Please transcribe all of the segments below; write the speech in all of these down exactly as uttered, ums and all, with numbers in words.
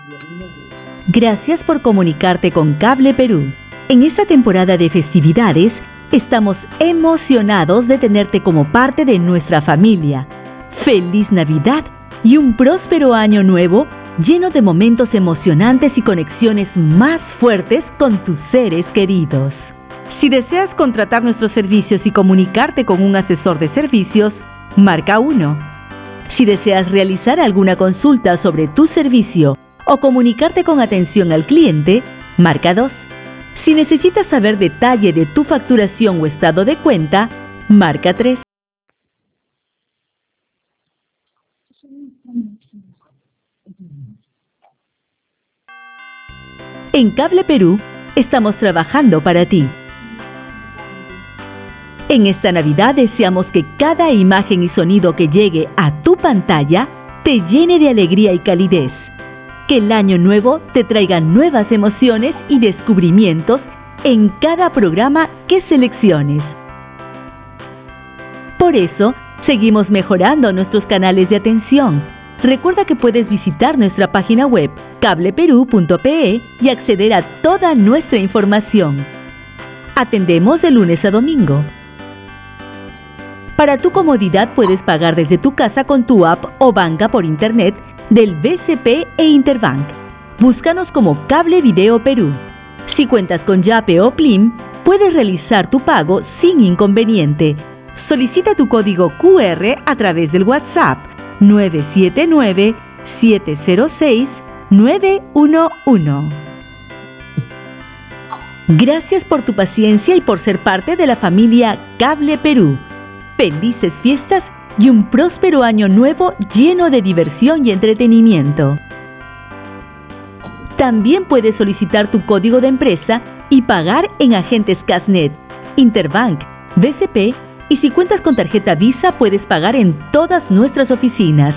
Gracias por comunicarte con Cable Perú. En esta temporada de festividades, estamos emocionados de tenerte como parte de nuestra familia. ¡Feliz Navidad y un próspero año nuevo lleno de momentos emocionantes y conexiones más fuertes con tus seres queridos! Si deseas contratar nuestros servicios y comunicarte con un asesor de servicios, marca uno. Si deseas realizar alguna consulta sobre tu servicio o comunicarte con atención al cliente, marca dos. Si necesitas saber detalle de tu facturación o estado de cuenta, marca tres. En Cable Perú, estamos trabajando para ti. En esta Navidad deseamos que cada imagen y sonido que llegue a tu pantalla te llene de alegría y calidez. Que el año nuevo te traiga nuevas emociones y descubrimientos en cada programa que selecciones. Por eso, seguimos mejorando nuestros canales de atención. Recuerda que puedes visitar nuestra página web cable perú punto pe y acceder a toda nuestra información. Atendemos de lunes a domingo. Para tu comodidad puedes pagar desde tu casa con tu app o banca por internet del B C P e Interbank. Búscanos como Cable Video Perú. Si cuentas con Yape o Plim, puedes realizar tu pago sin inconveniente. Solicita tu código Q R a través del WhatsApp nueve siete nueve, siete cero seis, nueve uno uno. Gracias por tu paciencia y por ser parte de la familia Cable Perú. Felices fiestas y un próspero año nuevo lleno de diversión y entretenimiento. También puedes solicitar tu código de empresa y pagar en agentes Casnet, Interbank, B C P y si cuentas con tarjeta Visa puedes pagar en todas nuestras oficinas.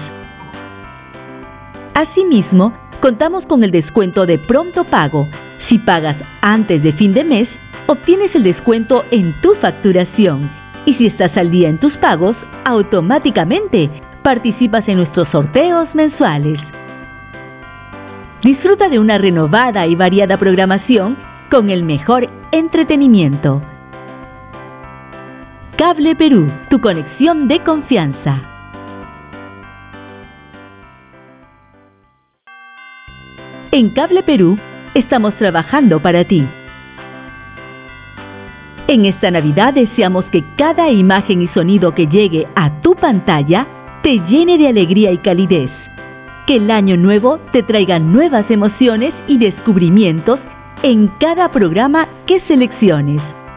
Asimismo, contamos con el descuento de pronto pago. Si pagas antes de fin de mes, obtienes el descuento en tu facturación. Y si estás al día en tus pagos, automáticamente participas en nuestros sorteos mensuales. Disfruta de una renovada y variada programación con el mejor entretenimiento. Cable Perú, tu conexión de confianza. En Cable Perú, estamos trabajando para ti. En esta Navidad deseamos que cada imagen y sonido que llegue a tu pantalla te llene de alegría y calidez. Que el año nuevo te traiga nuevas emociones y descubrimientos en cada programa que selecciones.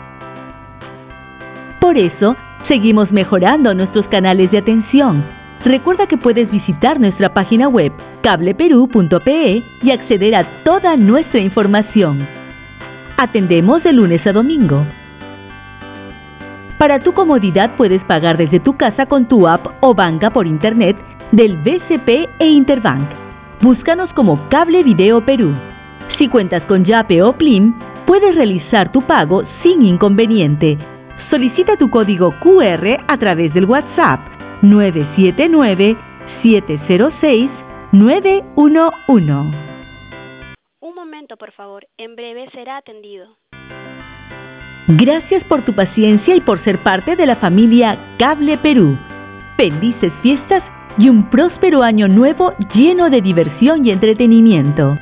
Por eso, seguimos mejorando nuestros canales de atención. Recuerda que puedes visitar nuestra página web cable perú punto pe y acceder a toda nuestra información. Atendemos de lunes a domingo. Para tu comodidad puedes pagar desde tu casa con tu app o banca por internet del B C P e Interbank. Búscanos como Cable Video Perú. Si cuentas con Yape o Plim, puedes realizar tu pago sin inconveniente. Solicita tu código Q R a través del WhatsApp nueve siete nueve, siete cero seis, nueve uno uno. Un momento, por favor. En breve será atendido. Gracias por tu paciencia y por ser parte de la familia Cable Perú. Felices fiestas y un próspero año nuevo lleno de diversión y entretenimiento.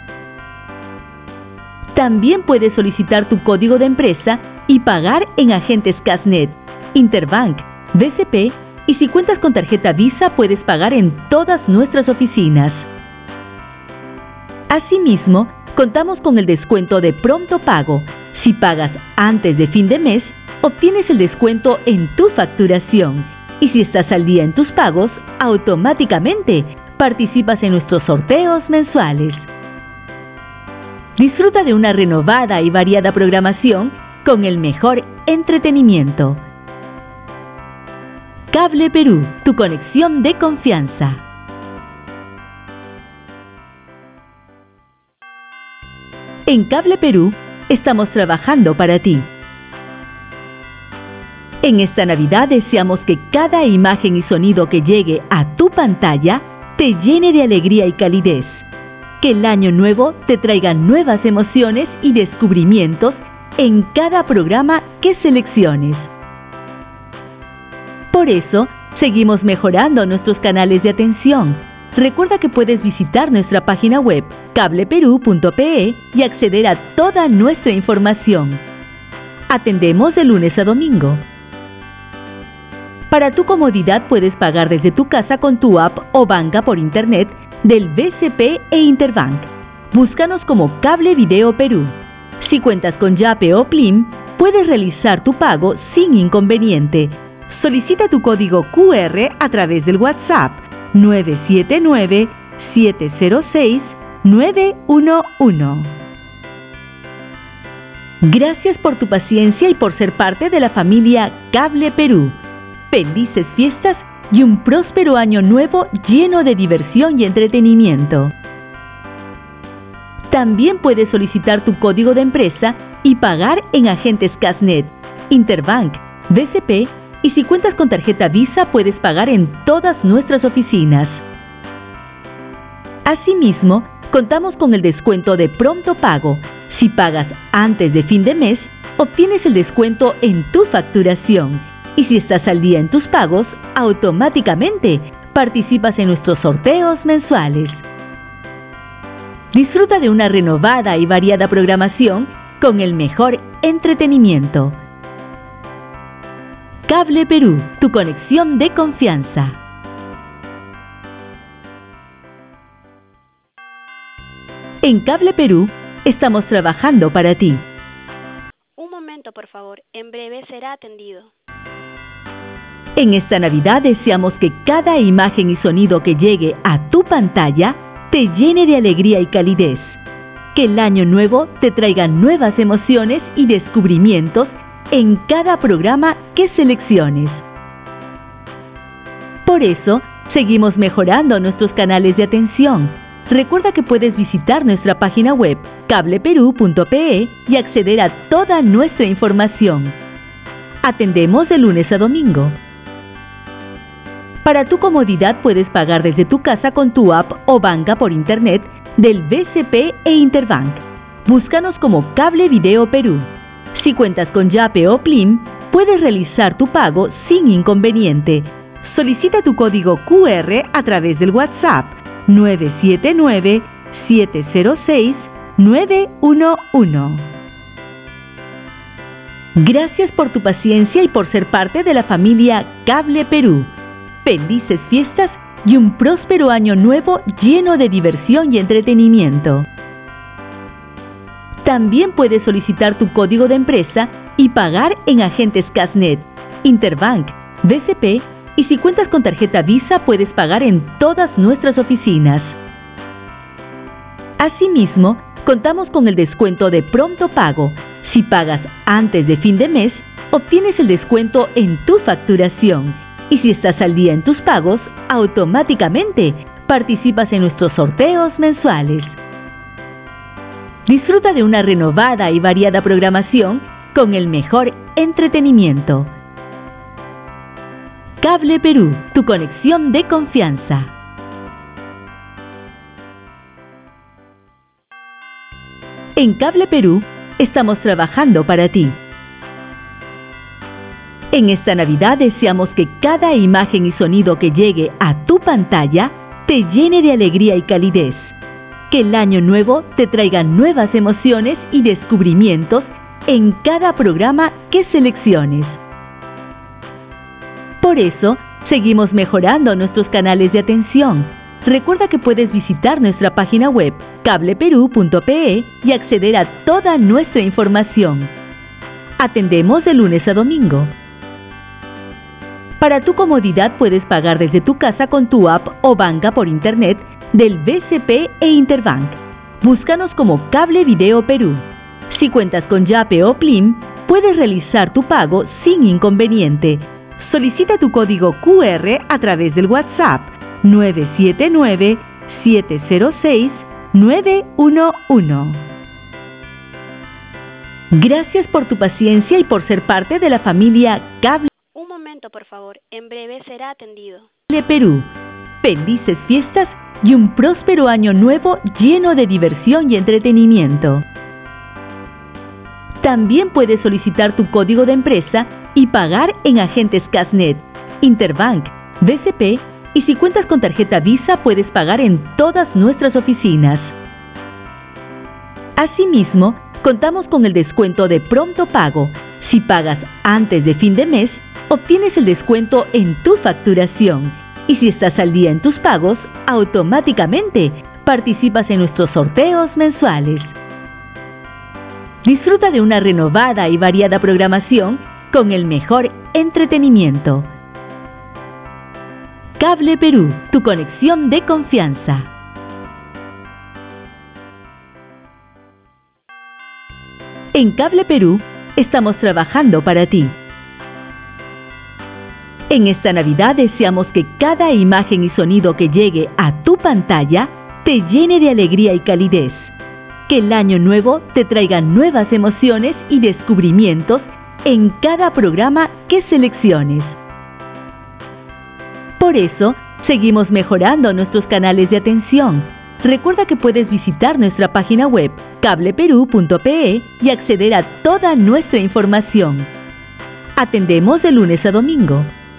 También puedes solicitar tu código de empresa y pagar en agentes Casnet, Interbank, B C P y si cuentas con tarjeta Visa puedes pagar en todas nuestras oficinas. Asimismo, contamos con el descuento de pronto pago. Si pagas antes de fin de mes, obtienes el descuento en tu facturación. Y si estás al día en tus pagos, automáticamente participas en nuestros sorteos mensuales. Disfruta de una renovada y variada programación con el mejor entretenimiento. Cable Perú, tu conexión de confianza. En Cable Perú, estamos trabajando para ti. En esta Navidad deseamos que cada imagen y sonido que llegue a tu pantalla te llene de alegría y calidez. Que el año nuevo te traiga nuevas emociones y descubrimientos en cada programa que selecciones. Por eso, seguimos mejorando nuestros canales de atención. Recuerda que puedes visitar nuestra página web cable perú punto pe y acceder a toda nuestra información. Atendemos de lunes a domingo. Para tu comodidad puedes pagar desde tu casa con tu app o banca por internet del B C P e Interbank. Búscanos como Cable Video Perú. Si cuentas con Yape o Plim, puedes realizar tu pago sin inconveniente. Solicita tu código Q R a través del WhatsApp nueve siete nueve, siete cero seis, nueve uno uno. Gracias por tu paciencia y por ser parte de la familia Cable Perú. Felices fiestas y un próspero año nuevo lleno de diversión y entretenimiento. También puedes solicitar tu código de empresa y pagar en agentes Casnet, Interbank, B C P y si cuentas con tarjeta Visa puedes pagar en todas nuestras oficinas. Asimismo, contamos con el descuento de pronto pago. Si pagas antes de fin de mes, obtienes el descuento en tu facturación. Y si estás al día en tus pagos, automáticamente participas en nuestros sorteos mensuales. Disfruta de una renovada y variada programación con el mejor entretenimiento. Cable Perú, tu conexión de confianza. En Cable Perú, estamos trabajando para ti. Un momento, por favor. En breve será atendido. En esta Navidad deseamos que cada imagen y sonido que llegue a tu pantalla te llene de alegría y calidez. Que el año nuevo te traiga nuevas emociones y descubrimientos en cada programa que selecciones. Por eso, seguimos mejorando nuestros canales de atención. Recuerda que puedes visitar nuestra página web cable perú punto pe y acceder a toda nuestra información. Atendemos de lunes a domingo. Para tu comodidad puedes pagar desde tu casa con tu app o banca por internet del B C P e Interbank. Búscanos como Cable Video Perú. Si cuentas con Yape o Plim, puedes realizar tu pago sin inconveniente. Solicita tu código Q R a través del WhatsApp nueve siete nueve, siete cero seis, nueve uno uno. Gracias por tu paciencia y por ser parte de la familia Cable Perú. Felices fiestas y un próspero año nuevo lleno de diversión y entretenimiento. También puedes solicitar tu código de empresa y pagar en agentes Casnet, Interbank, B C P y si cuentas con tarjeta Visa puedes pagar en todas nuestras oficinas. Asimismo, contamos con el descuento de pronto pago. Si pagas antes de fin de mes, obtienes el descuento en tu facturación. Y si estás al día en tus pagos, automáticamente participas en nuestros sorteos mensuales. Disfruta de una renovada y variada programación con el mejor entretenimiento. Cable Perú, tu conexión de confianza. En Cable Perú, estamos trabajando para ti. En esta Navidad deseamos que cada imagen y sonido que llegue a tu pantalla te llene de alegría y calidez. Que el año nuevo te traiga nuevas emociones y descubrimientos en cada programa que selecciones. Por eso, seguimos mejorando nuestros canales de atención. Recuerda que puedes visitar nuestra página web cable perú punto pe y acceder a toda nuestra información. Atendemos de lunes a domingo. Para tu comodidad puedes pagar desde tu casa con tu app o banca por internet del B C P e Interbank. Búscanos como Cable Video Perú. Si cuentas con Yape o Plim, puedes realizar tu pago sin inconveniente. Solicita tu código Q R a través del WhatsApp nueve siete nueve, siete cero seis, nueve uno uno. Gracias por tu paciencia y por ser parte de la familia Cable Un momento, por favor. En breve será atendido. Perú. Felices fiestas y un próspero año nuevo lleno de diversión y entretenimiento. También puedes solicitar tu código de empresa y pagar en agentes Casnet, Interbank, B C P, y si cuentas con tarjeta Visa puedes pagar en todas nuestras oficinas. Asimismo, contamos con el descuento de pronto pago. Si pagas antes de fin de mes, obtienes el descuento en tu facturación. Y si estás al día en tus pagos, automáticamente participas en nuestros sorteos mensuales. Disfruta de una renovada y variada programación con el mejor entretenimiento. Cable Perú, tu conexión de confianza. En Cable Perú, estamos trabajando para ti. En esta Navidad deseamos que cada imagen y sonido que llegue a tu pantalla te llene de alegría y calidez. Que el año nuevo te traiga nuevas emociones y descubrimientos en cada programa que selecciones. Por eso, seguimos mejorando nuestros canales de atención. Recuerda que puedes visitar nuestra página web cable perú punto pe y acceder a toda nuestra información. Atendemos de lunes a domingo.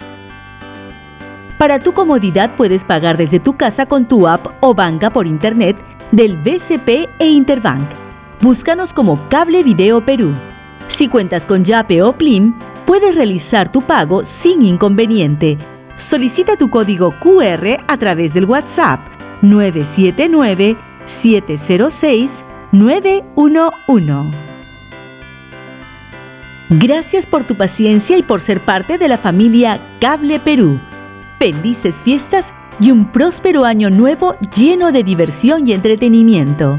Para tu comodidad puedes pagar desde tu casa con tu app o banca por internet del B C P e Interbank. Búscanos como Cable Video Perú. Si cuentas con Yape o Plim, puedes realizar tu pago sin inconveniente. Solicita tu código Q R a través del WhatsApp nueve siete nueve, siete cero seis, nueve uno uno. Gracias por tu paciencia y por ser parte de la familia Cable Perú. Felices fiestas y un próspero año nuevo lleno de diversión y entretenimiento.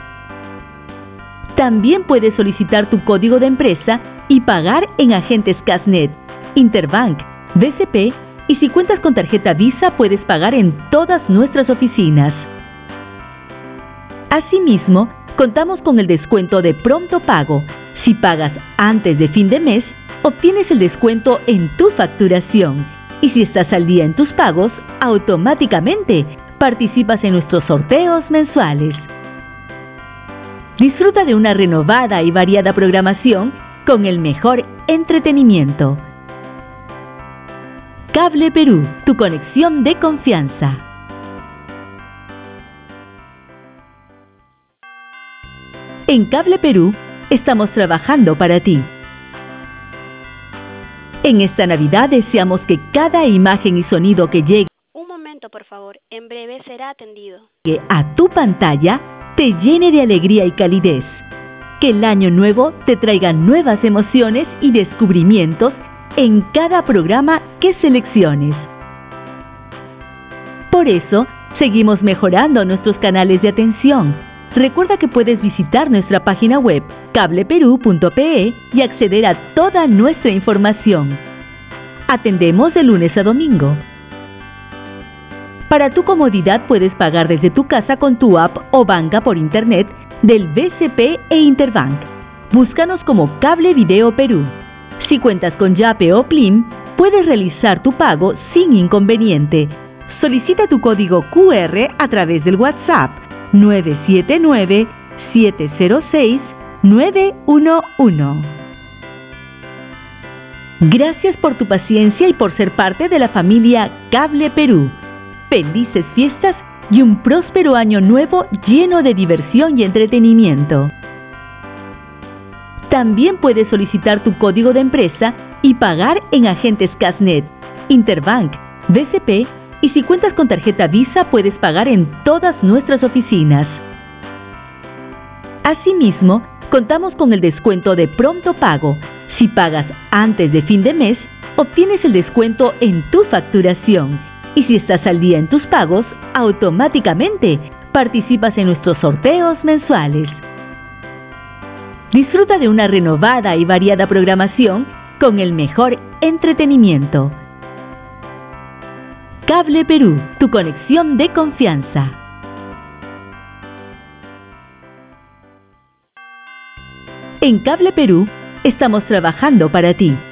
También puedes solicitar tu código de empresa y pagar en agentes Casnet, Interbank, B C P, y si cuentas con tarjeta Visa puedes pagar en todas nuestras oficinas. Asimismo, contamos con el descuento de pronto pago. Si pagas antes de fin de mes, obtienes el descuento en tu facturación. Y si estás al día en tus pagos, automáticamente participas en nuestros sorteos mensuales. Disfruta de una renovada y variada programación con el mejor entretenimiento. Cable Perú, tu conexión de confianza. En Cable Perú, estamos trabajando para ti. En esta Navidad deseamos que cada imagen y sonido que llegue Un momento, por favor. En breve será atendido. a tu pantalla te llene de alegría y calidez. Que el año nuevo te traiga nuevas emociones y descubrimientos en cada programa que selecciones. Por eso, seguimos mejorando nuestros canales de atención. Recuerda que puedes visitar nuestra página web cable perú punto pe y acceder a toda nuestra información. Atendemos de lunes a domingo. Para tu comodidad puedes pagar desde tu casa con tu app o banca por internet del B C P e Interbank. Búscanos como Cable Video Perú. Si cuentas con Yape o Plim, puedes realizar tu pago sin inconveniente. Solicita tu código Q R a través del WhatsApp nueve siete nueve, siete cero seis, nueve uno uno. Gracias por tu paciencia y por ser parte de la familia Cable Perú. Felices fiestas y un próspero año nuevo lleno de diversión y entretenimiento. También puedes solicitar tu código de empresa y pagar en agentes Casnet, Interbank, B C P, y si cuentas con tarjeta Visa puedes pagar en todas nuestras oficinas. Asimismo, contamos con el descuento de pronto pago. Si pagas antes de fin de mes, obtienes el descuento en tu facturación. Y si estás al día en tus pagos, automáticamente participas en nuestros sorteos mensuales. Disfruta de una renovada y variada programación con el mejor entretenimiento. Cable Perú, tu conexión de confianza. En Cable Perú, estamos trabajando para ti.